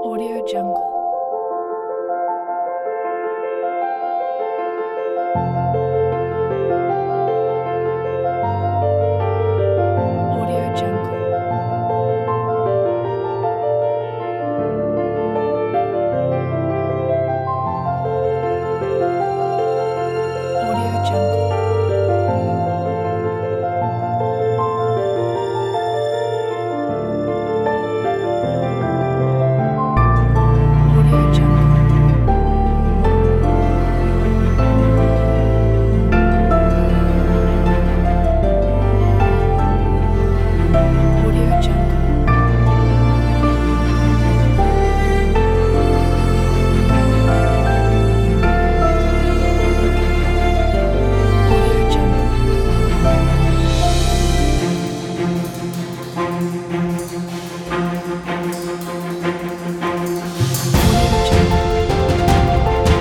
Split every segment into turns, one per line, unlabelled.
Audio Jungle. Audio Jungle. Audio Jungle. Audio Jungle. Audio Jungle. Audio Jungle. Audio Jungle.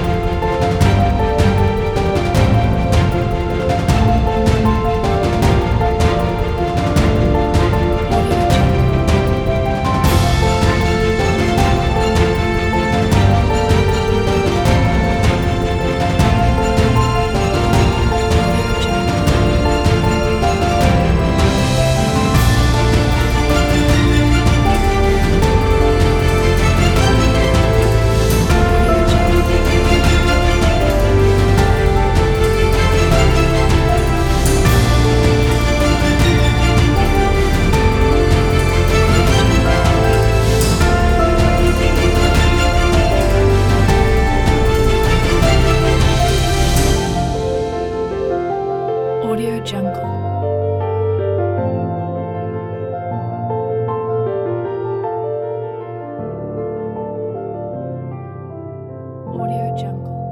Audio Jungle. Audio Jungle. Audio Jungle. Audio Jungle. Audio Jungle. Audio Jungle.